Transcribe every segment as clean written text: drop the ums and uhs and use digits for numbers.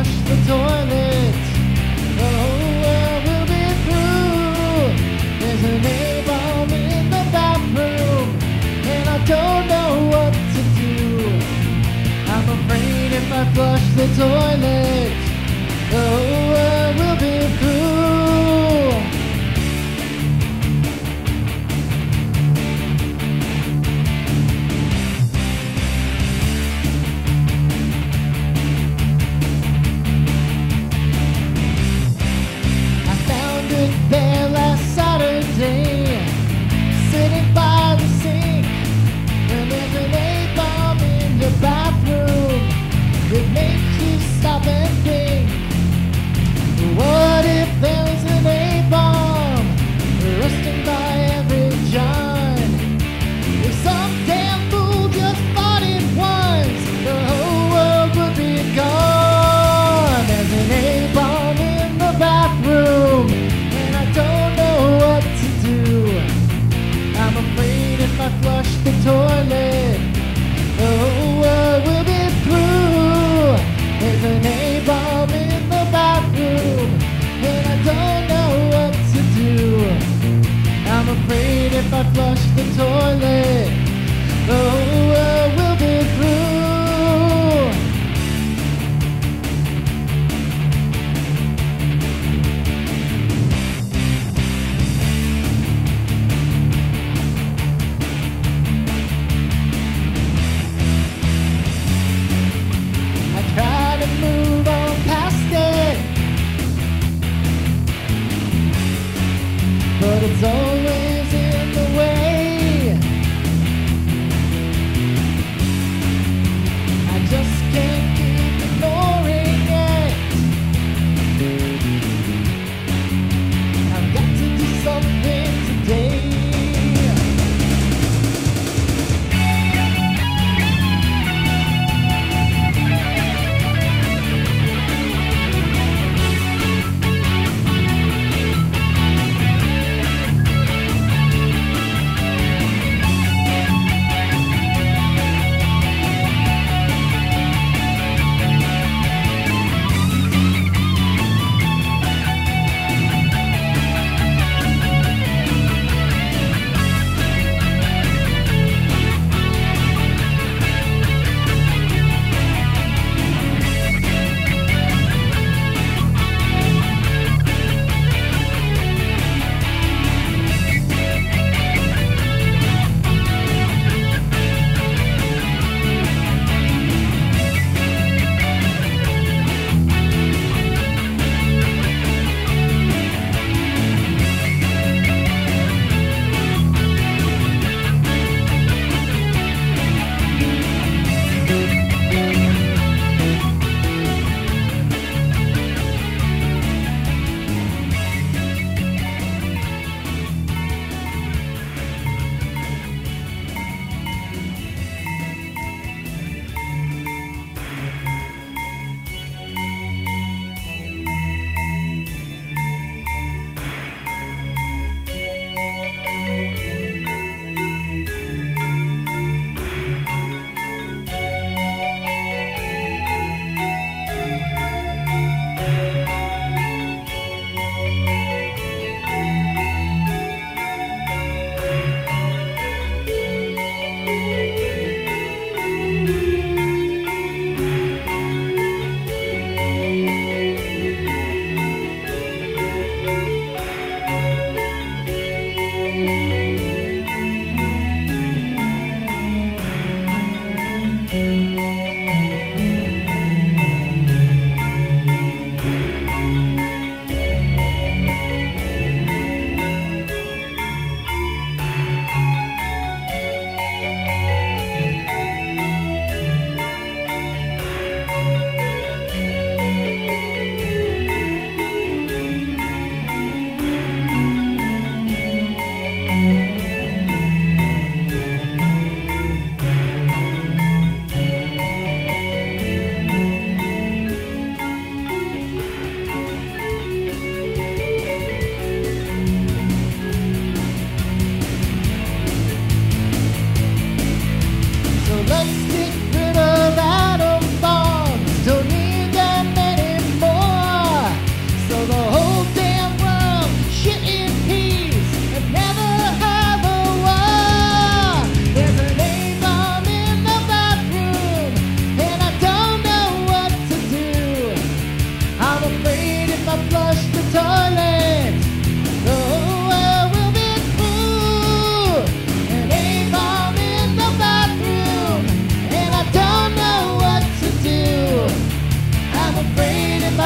flush the toilet, the whole world will be through. There's an A-bomb in the bathroom, and I don't know what to do. I'm afraid if I flush the toilet, the whole world will be through. There last Saturday, sitting by the sink, when there's an A-bomb in your bathroom, it makes you stop and think, what if there's an A-bomb rusting by every john? If some damn fool just farted once, the whole world would be gone. There's an A-bomb in the bathroom, don't know what to do. I'm afraid if I flush the toilet, the whole world will be through. There's an A-bomb in the bathroom, and I don't know what to do. I'm afraid if I flush the toilet, the whole world will be through. Try to move on past it, but it's always in the way. I just can't keep ignoring it. I've got to do something today.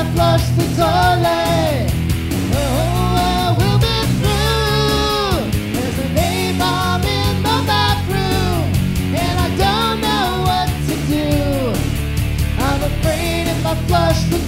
I flush the toilet. Oh, I will be through. There's a napalm in the bathroom, and I don't know what to do. I'm afraid if I flush the